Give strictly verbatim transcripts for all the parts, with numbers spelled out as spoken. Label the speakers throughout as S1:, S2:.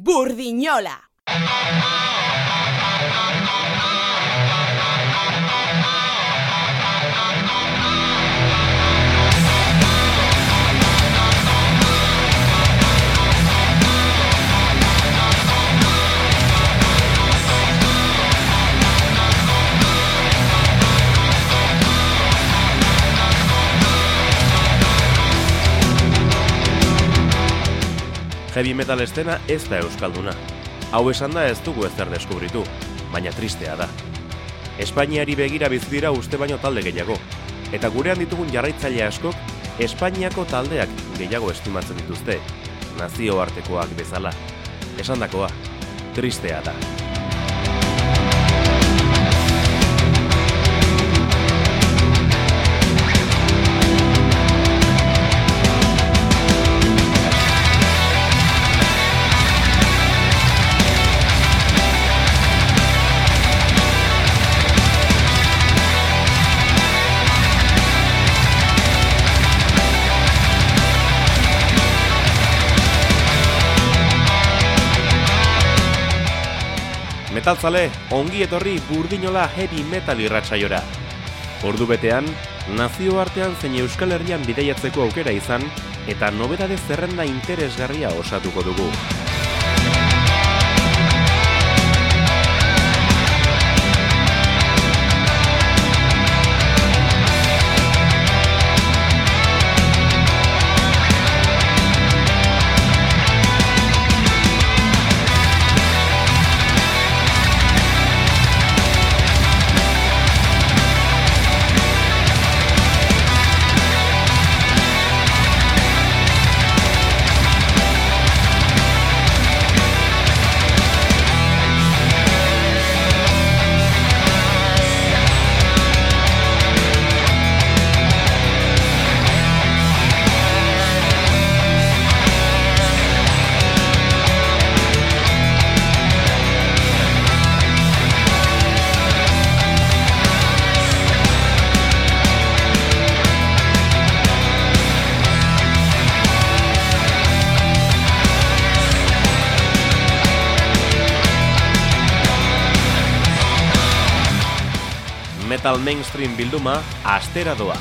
S1: Burdinola.
S2: Heavy metal estena ez da euskalduna. Hau esan da ez dugu ezer deskubritu, baina tristea da. Espainiari begira bizi dira uste baino talde gehiago, eta gurean ditugun jarraitzaile askok Espainiako taldeak gehiago estimatzen dituzte, nazioartekoak bezala. Esandakoa, tristea da. Metalzale, ongi etorri Burdinola heavy metal irratsaiora. Ordu betean, nazioartean zein Euskal Herrian bidaiatzeko aukera izan, eta nobedade zerrenda interesgarria osatuko dugu. Metal mainstream bilduma astera doa.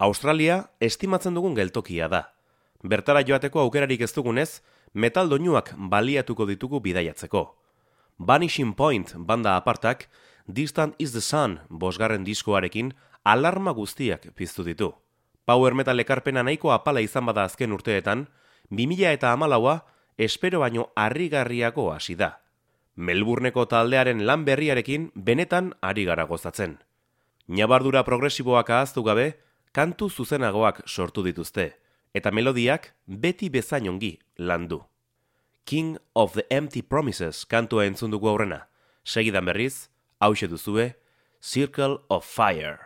S2: Australia estimatzen dugun geltokia da. Bertara joateko aukerarik ez dugunez, metal doinuak baliatuko ditugu bidaiatzeko. Vanishing Point banda apartak, Distant is the Sun bosgarren diskoarekin alarma guztiak piztu ditu. Power metal ekarpena nahiko apala izan bada azken urteetan, bi mila eta hamalaua espero baino harrigarriago hasi da. Melbourneko taldearen lan berriarekin benetan ari gara gozatzen. Ñabardura progresiboak ahaztu gabe, kantu zuzenagoak sortu dituzte, eta melodiak beti bezain ongi landu. King of the Empty Promises kantua entzun dugu aurrena. Segidan berriz, hauxe duzue, Circle of Fire.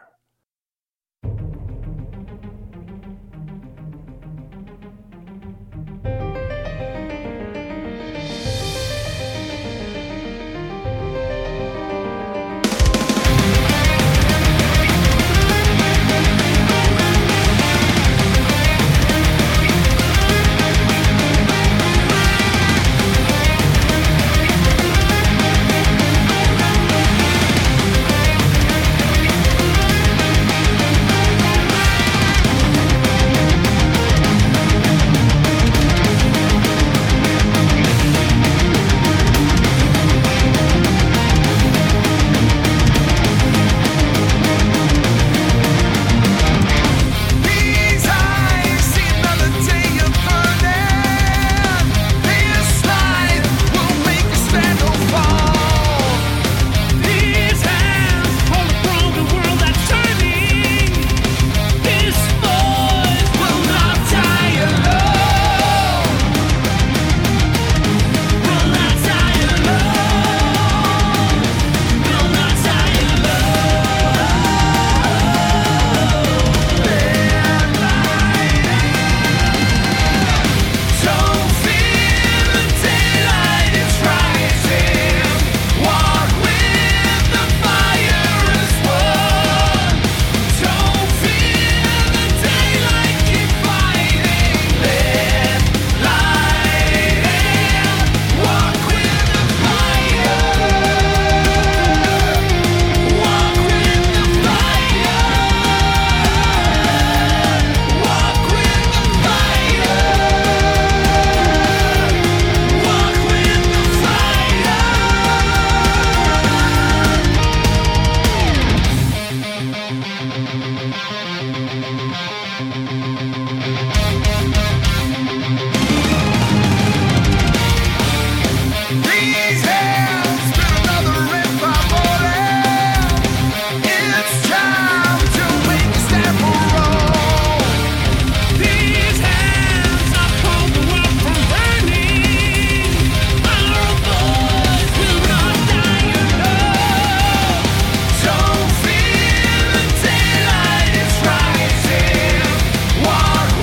S1: Walk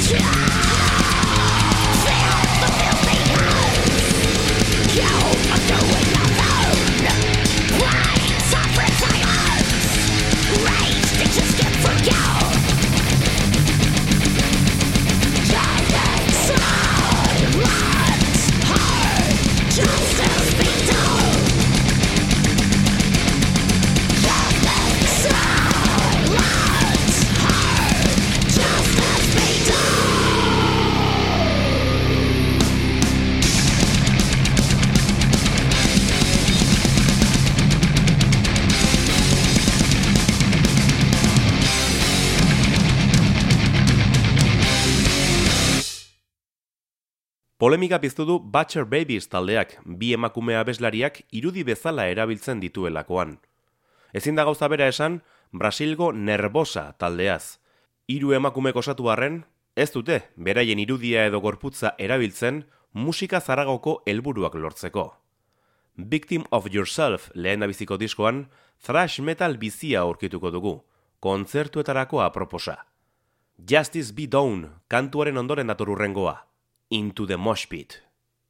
S2: Polemika piztu du Butcher Babies taldeak, bi emakume abeslariak irudi bezala erabiltzen dituelakoan. Ezin da gauza bera esan Brasilgo Nervosa taldeaz. Hiru emakumek osatu arren, ez dute beraien irudia edo gorputza erabiltzen musika zaragoko helburuak lortzeko. Victim of Yourself lehendabiziko diskoan thrash metal bizia aurkituko dugu, kontzertuetarako aproposa. Justice Be Done kantuaren ondoren dator hurrengoa. Into the Mosh Pit.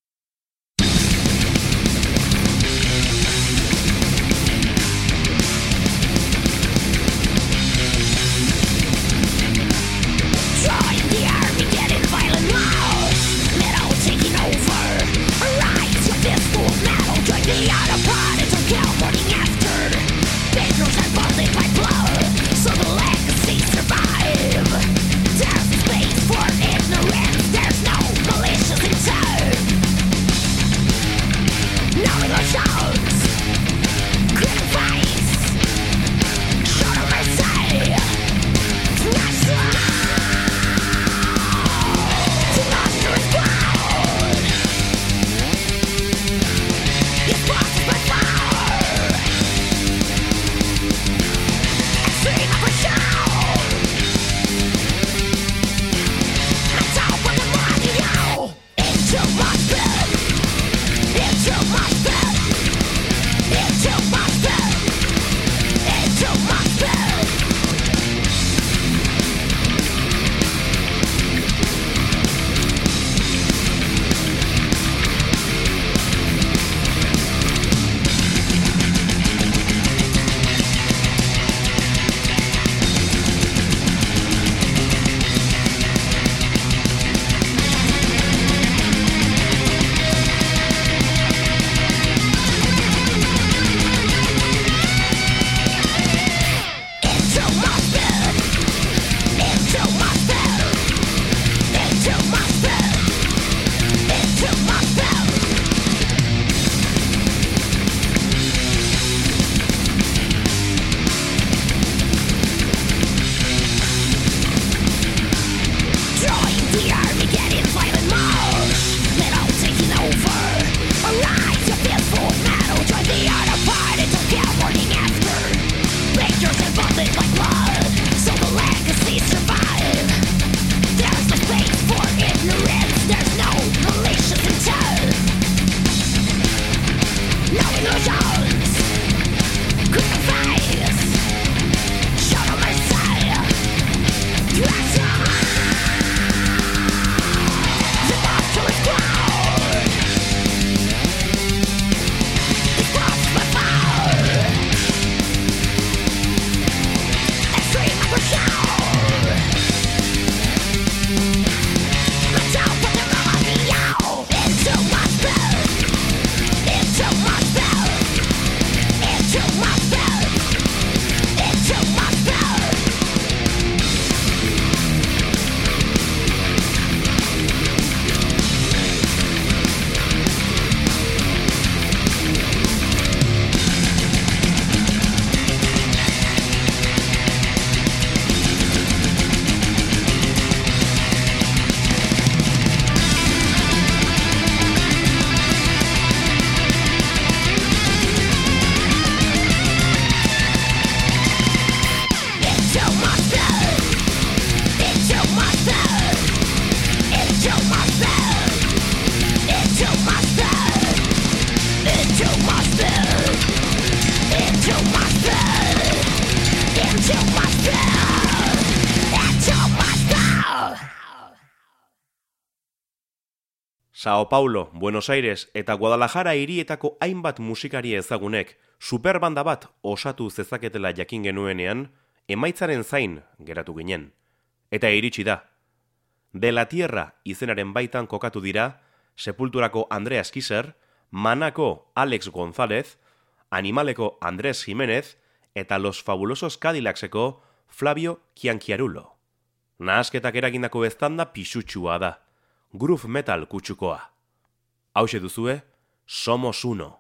S1: Join the army, get in violent mode. Metal taking over. Arise with this full metal. Join the autopod until kill morning after. Bedrooms are bonded by blood, so the legacy survive. There's space for ignorance. There's no malicious intent.
S2: Sao Paulo, Buenos Aires eta Guadalajara hirietako hainbat musikari ezagunek superbanda bat osatu zezaketela jakin genuenean, emaitzaren zain geratu ginen. Eta iritsi da. De la Tierra izenaren baitan kokatu dira Sepulturako Andreas Kisser, Manako Alex González, Animaleko Andrés Jiménez eta Los Fabulosos Cadillacseko Flavio Kianchiarulo. Nahasketak eragindako eztanda pisutsua da. Groove metal kutsukoa. Hauxe duzue, Somos Uno.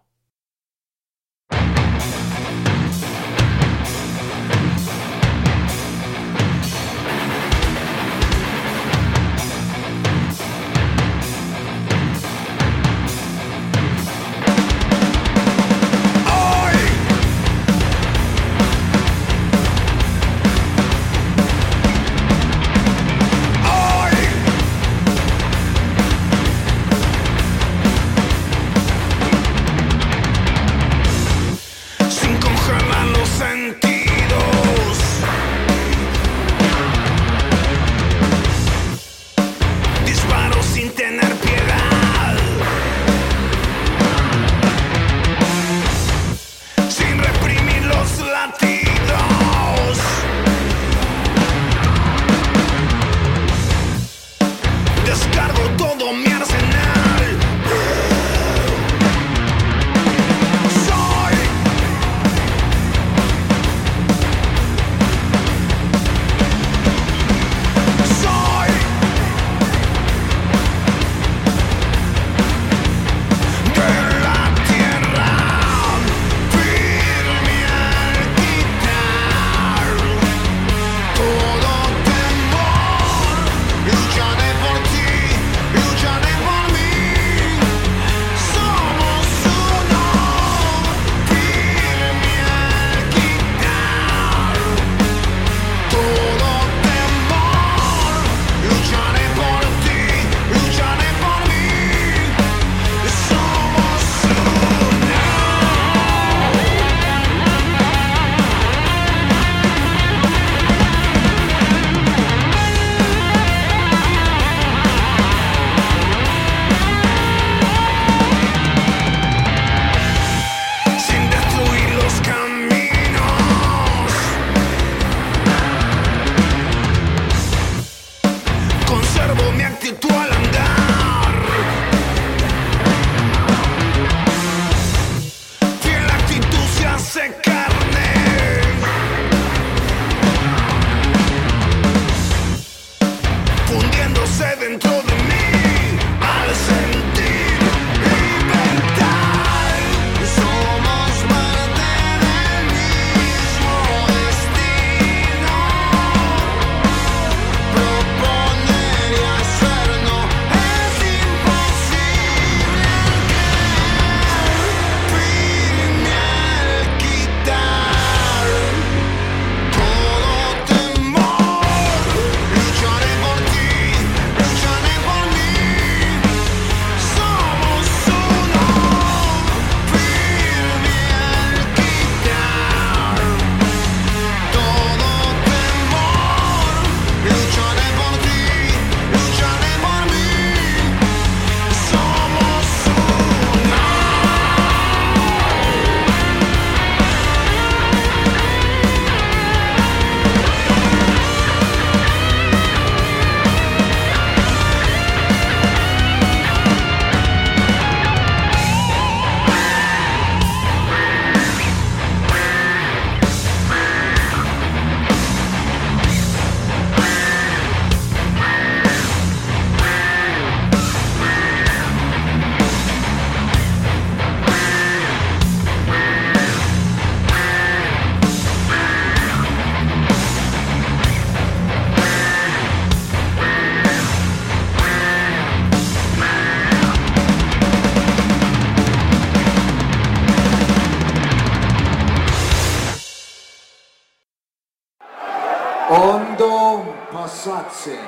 S3: Ondo pasatzen.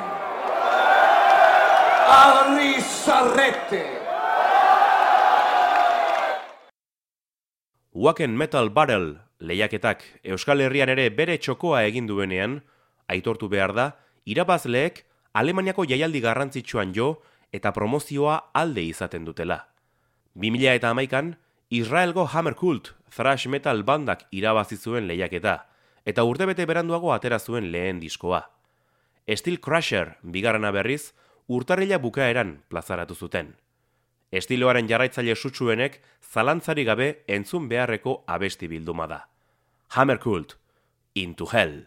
S3: Arri zarrete.
S2: Wacken Metal Barrel lehiaketak Euskal Herrian ere bere txokoa egin duenean, aitortu behar da, irabazleek Alemaniako jaialdi garrantzitsuan jo eta promozioa alde izaten dutela. bi mila hamaikan, Israelgo Hammer Cult thrash metal bandak irabazi zuen lehiaketa, eta urtebete beranduago atera zuen lehen diskoa. Steel Crusher, bigarrena berriz, urtarrila bukaeran plazaratu zuten. Estiloaren jarraitzaile sutsuenek zalantzari gabe entzun beharreko abesti bilduma da. Hammer Cult, Into Hell.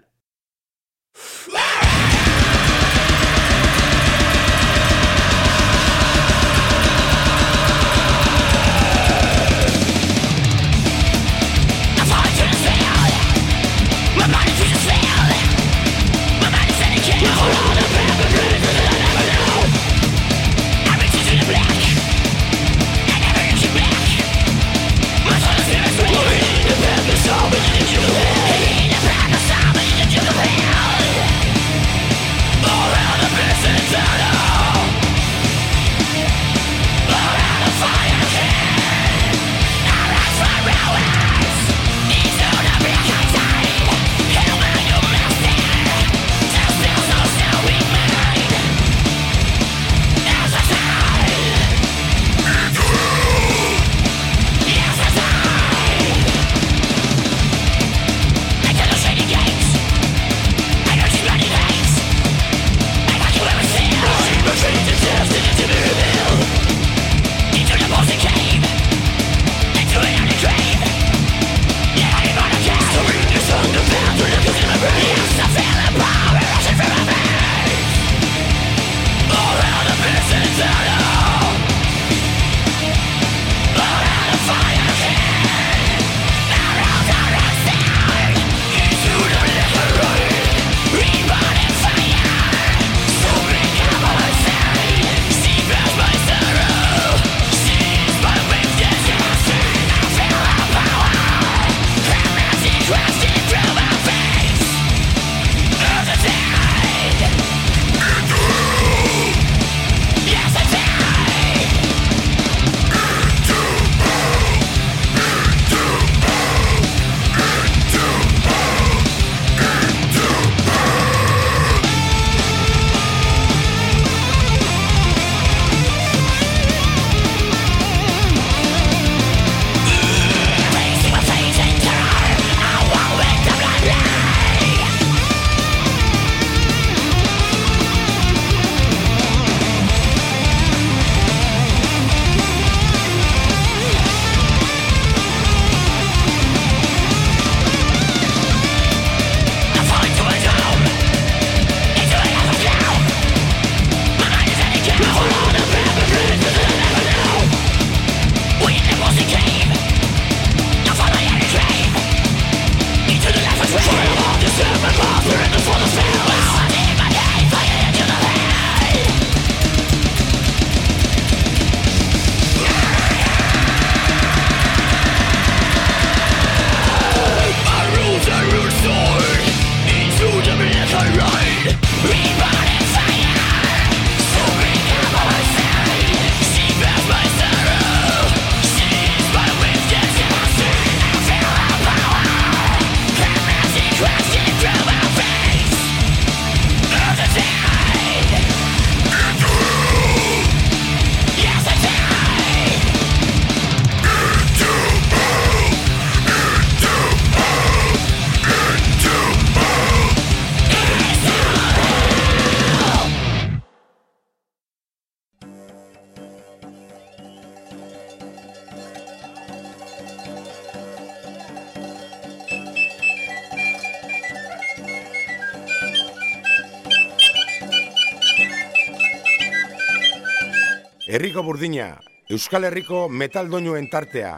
S4: Herriko Burdina, Euskal Herriko metal doinuen tartea.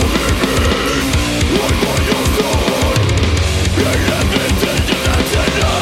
S1: Tonight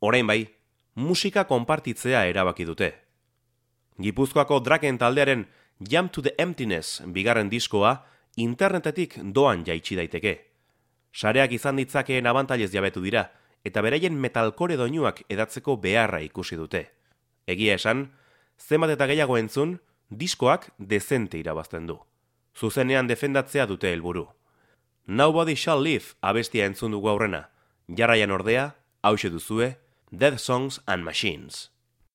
S2: Orain bai, musika konpartitzea erabaki dute. Gipuzkoako Draken taldearen Jump to the Emptiness bigarren diskoa internetetik doan jaitsi daiteke. Sareak izan ditzakeen abantailez jabetu dira, eta beraien metalcore doinuak edatzeko beharra ikusi dute. Egia esan, zenbat eta gehiago entzun, diskoak dezente irabazten du. Zuzenean defendatzea dute helburu. Nobody Shall Live abestia entzun dugu aurrena. Jarraian ordea, hauxe duzue, Dead Songs and Machines.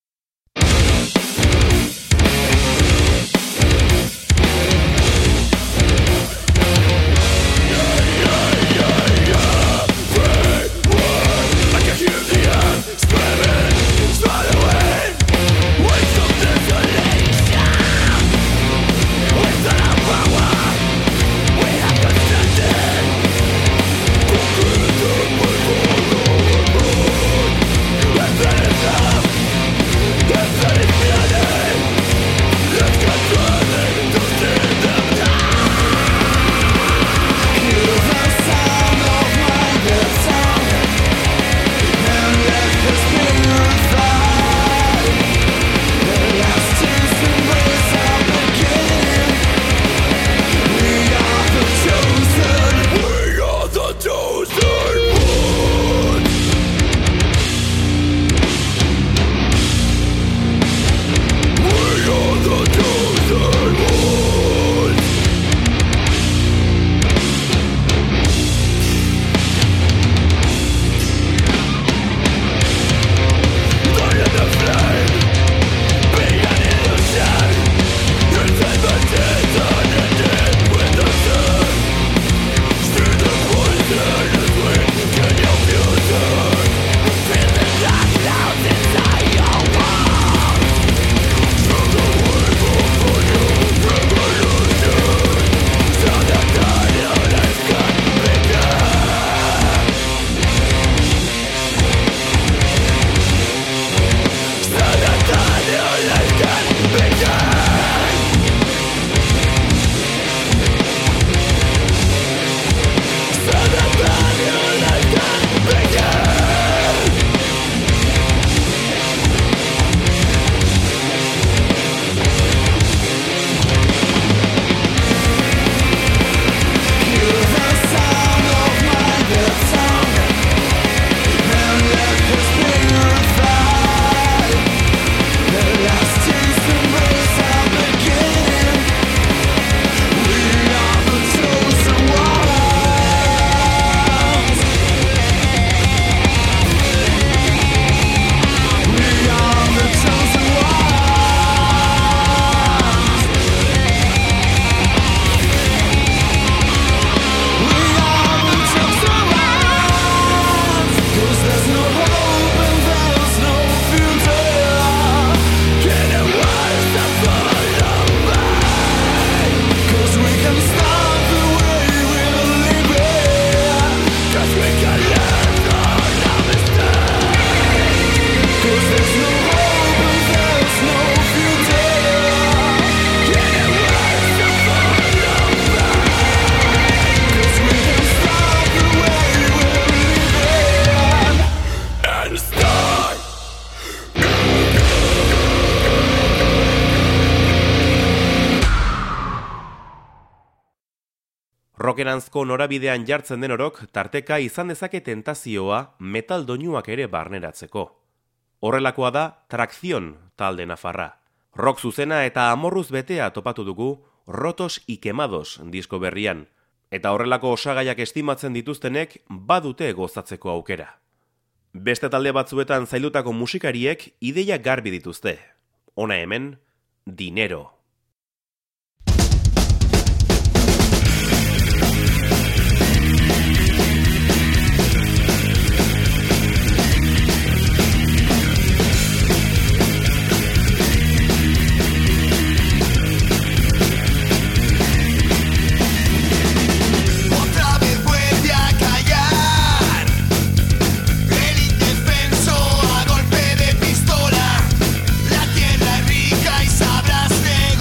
S2: Rockeranzko norabidean jartzen den orok, tarteka izan dezake tentazioa metal doinuak ere barneratzeko. Horrelakoa da Trakzion talde nafarra. Rock zuzena eta amorruz betea topatu dugu Rotos y Quemados disko berrian, eta horrelako osagaiak estimatzen dituztenek badute gozatzeko aukera. Beste talde batzuetan zailutako musikariek ideia garbi dituzte. Hona hemen, Dinero.
S5: Rica y sabrás de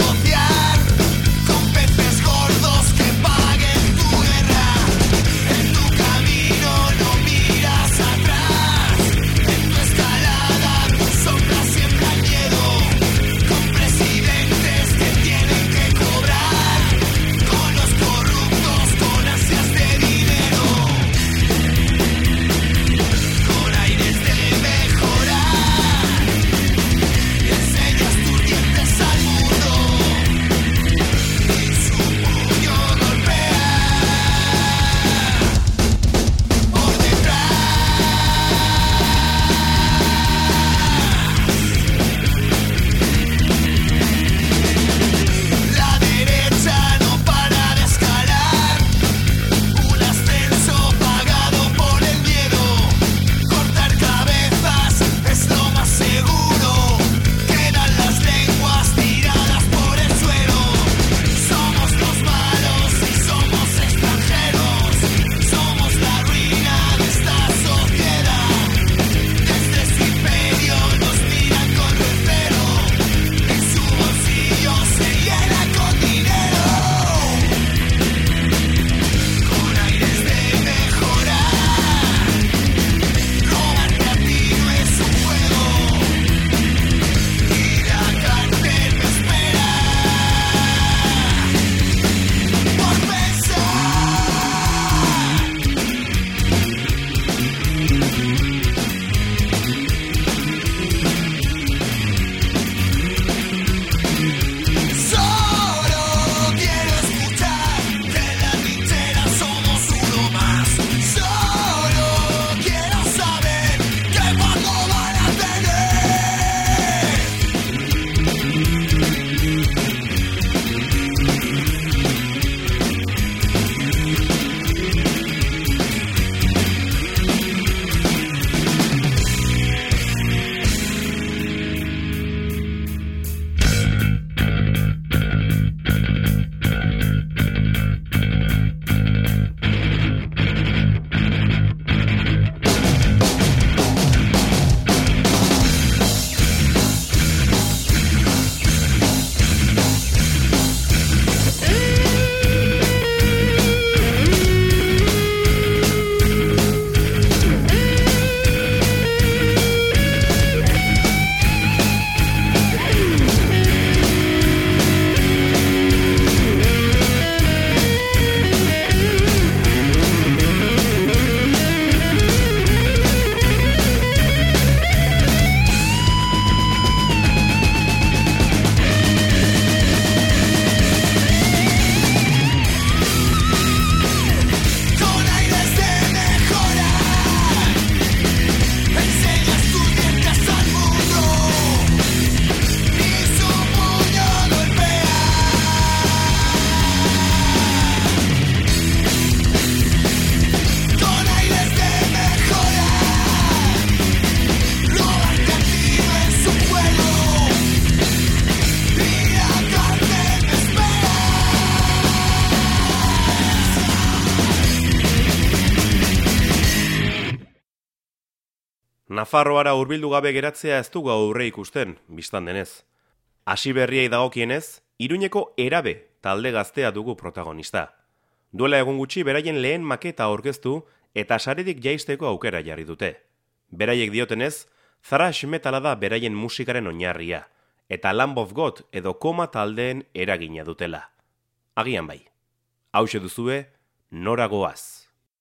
S2: Nafarroara hurbildu gabe geratzea ez dugu aurre ikusten, bistan denez. Hasi berriei dagokienez, Iruñeko Erabe talde gaztea dugu protagonista. Duela egun gutxi beraien lehen maketa aurkeztu eta saredik jaisteko aukera jarri dute. Beraiek diotenez, thrash metala da beraien musikaren oinarria, eta Lamb of God edo koma taldeen eragina dutela. Agian bai. Hauxe duzue, Nora goaz.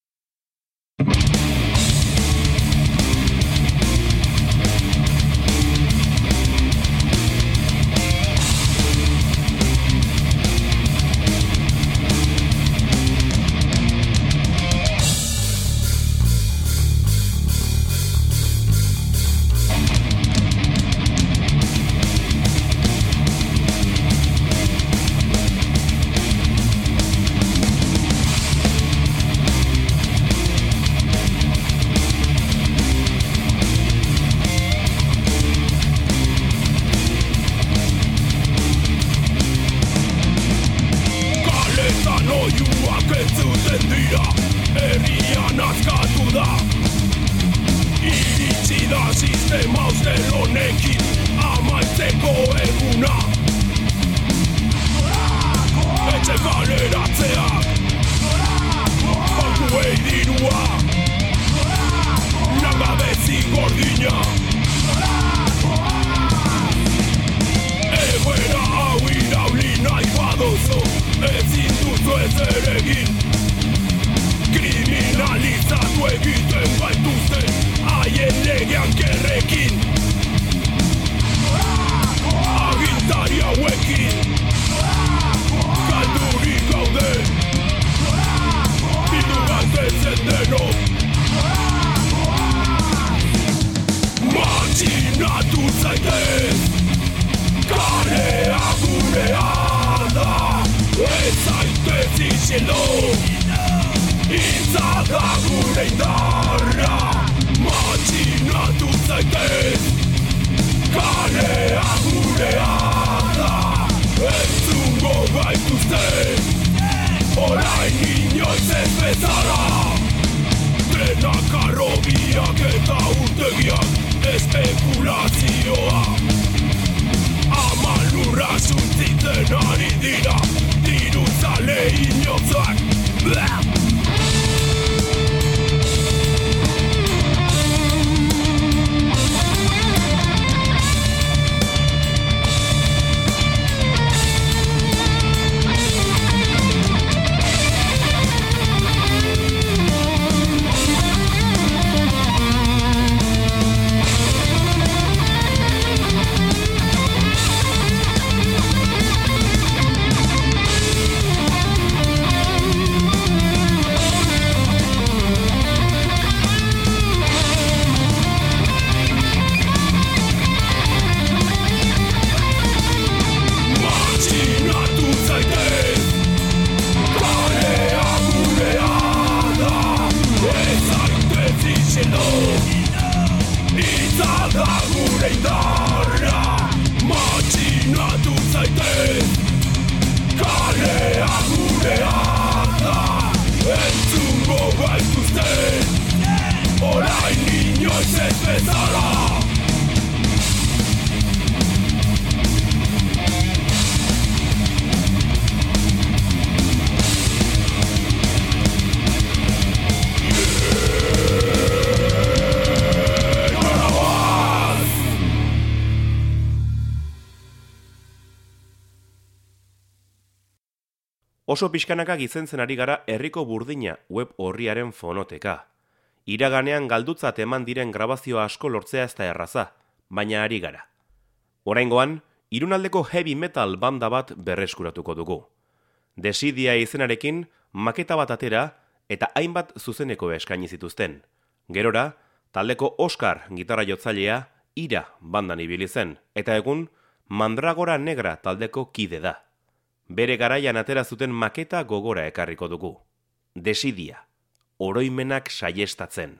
S2: Oso pixkanaka gizentzen ari gara Herriko Burdina web orriaren fonoteka. Iraganean galdutzat eman diren grabazio asko lortzea ez da erraza, baina ari gara. Oraingoan, Irunaldeko heavy metal banda bat berreskuratuko dugu. Desidia izenarekin maketa bat atera eta hainbat zuzeneko eskaini zituzten. Gerora, taldeko Oscar gitarra jotzailea Ira bandan ibili zen, eta egun Mandragora Negra taldeko kide da. Bere garaian atera zuten maketa gogora ekarriko dugu. Desidia, oroimenak saiestatzen.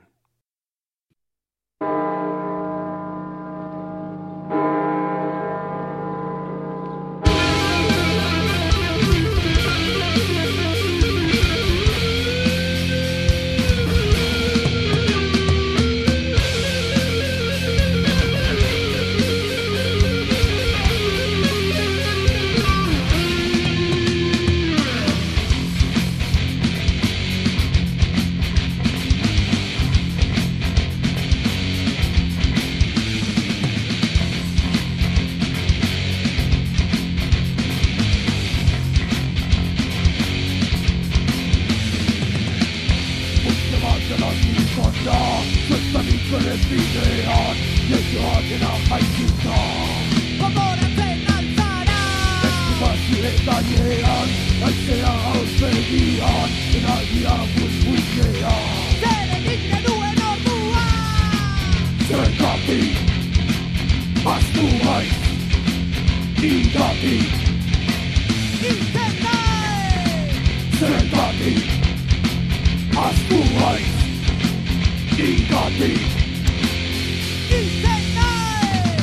S5: Ikona, zuestanik ere bidean, leioak erajaituta. Gogoratzen altzara, eskubazioen gainean, aizea aurpegian, energia buizbuizean. Zer egin genuen ordua, zergatik, astu baiz, igatik, iten nahi, zergatik, astu baiz, igatik, iten nahi.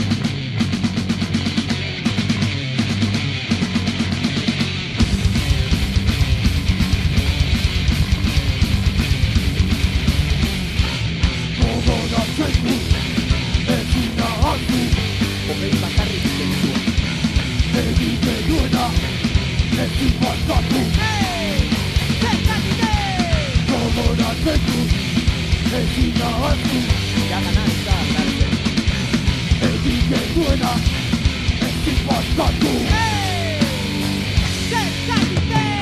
S5: Gogoratzen dut, ezin ahaztu, hogei bakarrik zentzua. Egite duena, ezin barkatu. Hey, zergatik ez! Gogoratzen dut, ezin ahaztu, jagana ez da hartzen. Egite duena, ezin barkatu. Hey, zergatik ez!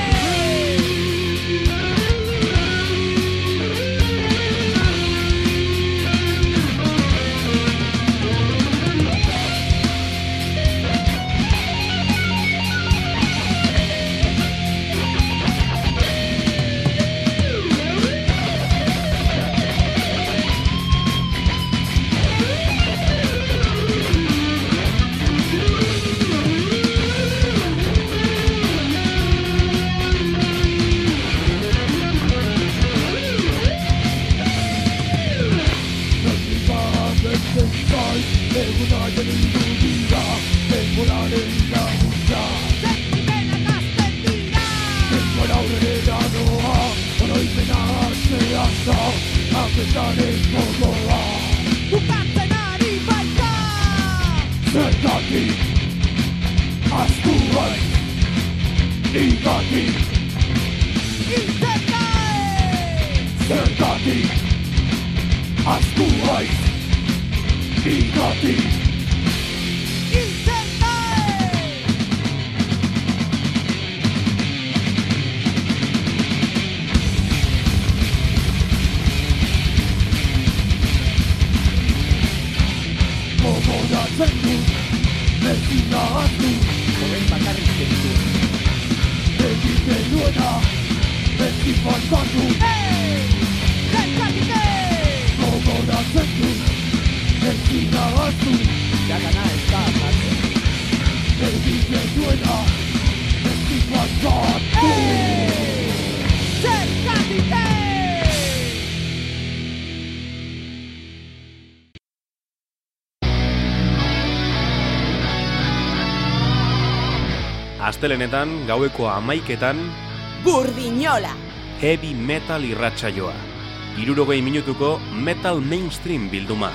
S2: Astelenetan, gaueko hamaiketan,
S6: Burdinola!
S2: Heavy metal irratsaioa. Hirurogei minutuko metal mainstream bilduma.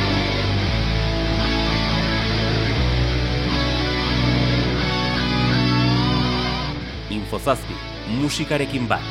S2: Infozazpi, musikarekin bat.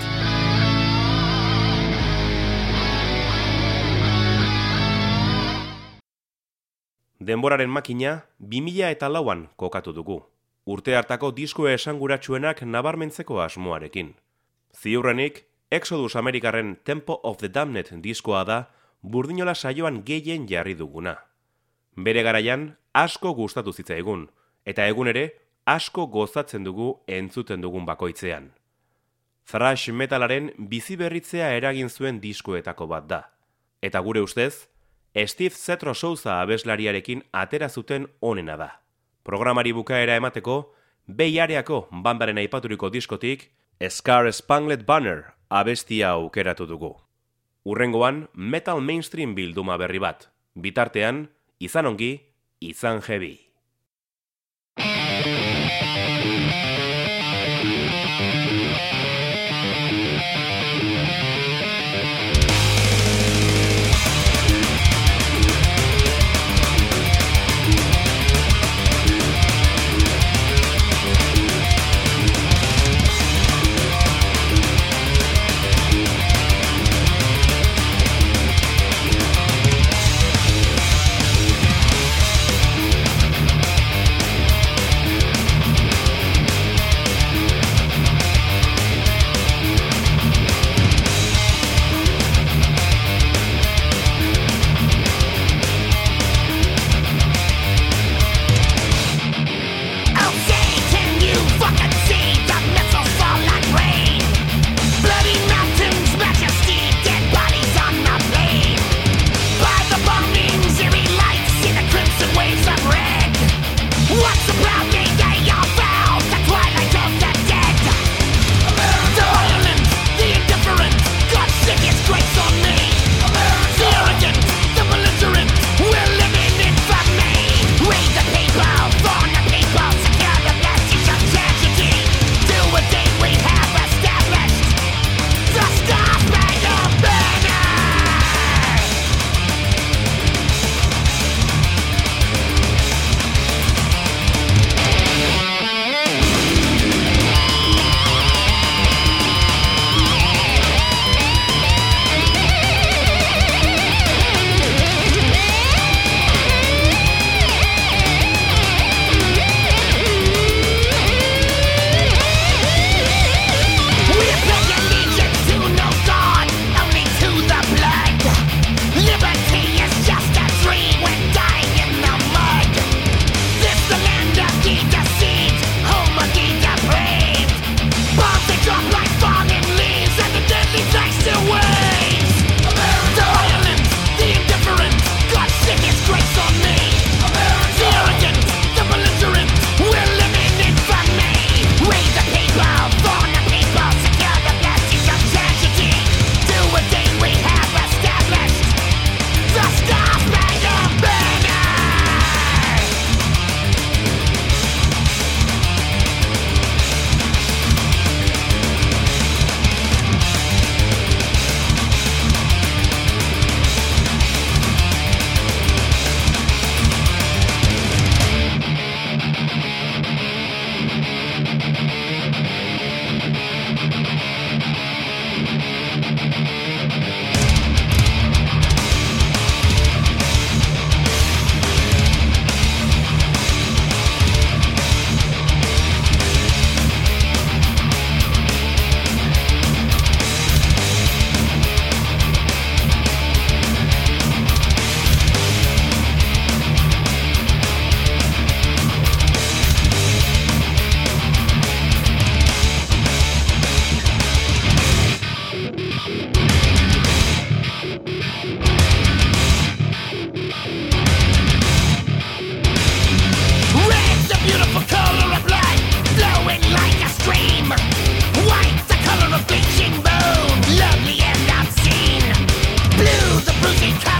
S2: Denboraren makina, bi mila eta lauan kokatu dugu. Urte hartako disko esanguratsuenak nabarmentzeko asmoarekin. Ziurrenik, Exodus Amerikarren Temple of the Damned diskoa da Burdinola saioan gehien jarri duguna. Bere garaian asko gustatu zitzaigun, eta egun ere asko gozatzen dugu entzuten dugun bakoitzean. Thrash metalaren biziberritzea eragin zuen diskoetako bat da. Eta gure ustez, Steve Zetro Souza abeslariarekin atera zuten onena da. Programari bukaera emateko, Bay Areako bandaren aipaturiko diskotik, Scar Spangled Banner abestia aukeratu dugu. Hurrengoan, metal mainstream bilduma berri bat. Bitartean, izan ongi, izan heavy.
S1: We'll be right back.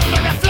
S1: You're a